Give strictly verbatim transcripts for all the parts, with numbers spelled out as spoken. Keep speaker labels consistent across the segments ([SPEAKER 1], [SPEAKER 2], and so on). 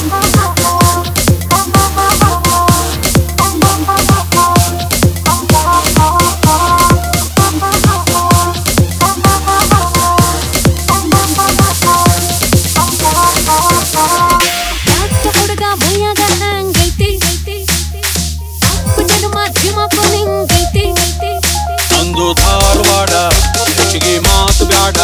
[SPEAKER 1] ನಂದು ಧಾರವಾಡ ಹೆಚ್ಚಿಗೆ ಮಾತು ಬ್ಯಾಡ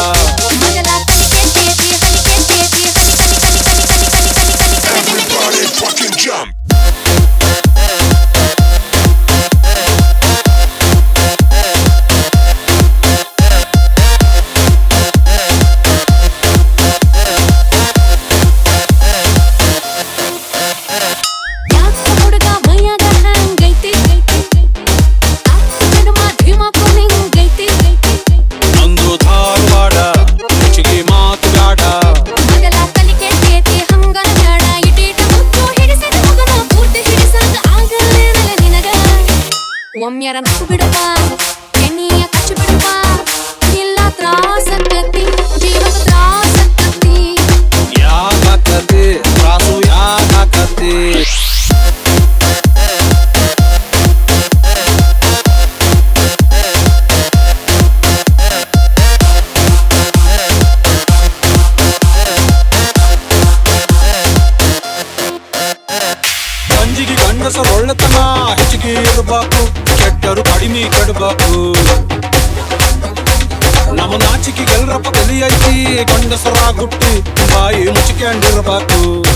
[SPEAKER 2] ಒಮ್ಮೆರ ನಕ್ಕು ಬಿಡುವ ಎಣ್ಣೆಯ ಕಚ್ಚು ಬಿಡುವ ಇಲ್ಲ ತ್ರಾಸಕ್ಕತಿ ಜೀವನ ತ್ರಾಸಕ್ಕತಿ
[SPEAKER 1] ಯಾಕತಿ ತ್ರಾಸು ಯಾಕತಿ ಗಂಜಿಗೆ ಗಂಡಸರ ಒಳ್ಳೆತನ ಹೆಚ್ಚಿಗೆ ಇರಬೇಕು ಕೆಟ್ಟರು ಕಡಿಮೆ ಕೆಡಬೇಕು ನಮ್ಮ ನಾಚಿಕೆ ಗೆಲ್ರಪ್ಪ ತಲಿ ಐತಿ ಗಂಡಸರ ಗುಟ್ಟಿ ಬಾಯಿ ಮುಚ್ಚಿಕೊಂಡಿರ್ಬೇಕು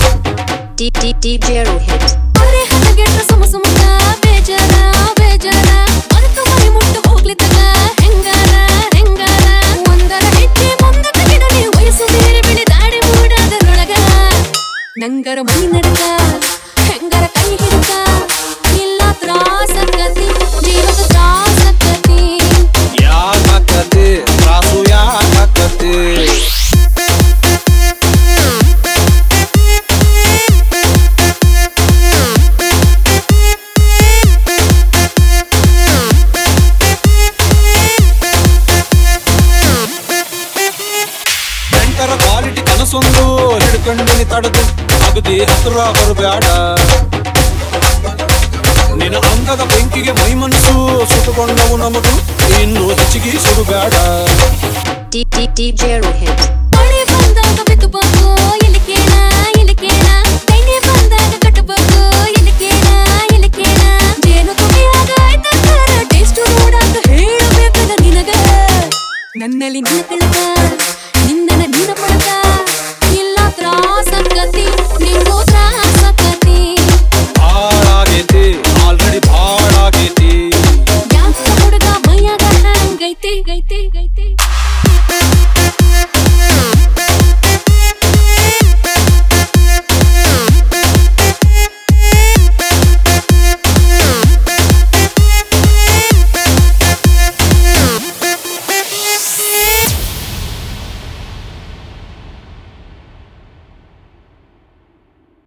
[SPEAKER 2] ಅವರೇ ಹದಗೆಟ್ಟ ಸುಮ ಸುಮನ ಬೇಜಾರ ಬೇಜಾರ ಮರೆತು ಮನೆ ಮುಟ್ಟು ಹೋಗ್ಲಿತ್ತಲ್ಲ ಹೆಂಗಾರ ಹೆಂಗಾರ ಒಂದರ ಹೆಜ್ಜೆ ಮುಂದಕ್ಕೆ ಗಿಡಲಿ ವಯಸ್ಸು ಬೇರೆ ಬೆಳೆ ದಾಡಿ ಮೂಡಾದರೊಳಗ ನಂಗರ ಮೈ ನಡಕ ಹೆಂಗರ ಕೈ ಹಿಡಕ ಇಲ್ಲ ತ್ರಾಸಕ್ಕತಿ ಜೀವದ ತ್ರಾಸಕ್ಕತಿ
[SPEAKER 1] ಯಾಕತಿ ತ್ರಾಸು ಯಾಕತಿ ಎಂಟರ ಕ್ವಾಲಿಟಿ ಕನಸೊಂದು ಹಿಡ್ಕೊಂಡಿ ತಡೆದು ಅಗದಿ ಹತ್ರ ಬರಬೇಡ ನಿನ್ನ ಅಂಗದ ಬೆಂಕಿಗೆ ಮೈ ಮನಸ್ಸು ಸುಟ್ಟುಕೊಂಡವು ನಮಗೂ ಇನ್ನು ಹೆಚ್ಚಿಗೆ ಸುಡಬೇಡ.
[SPEAKER 2] D D D J Rohit.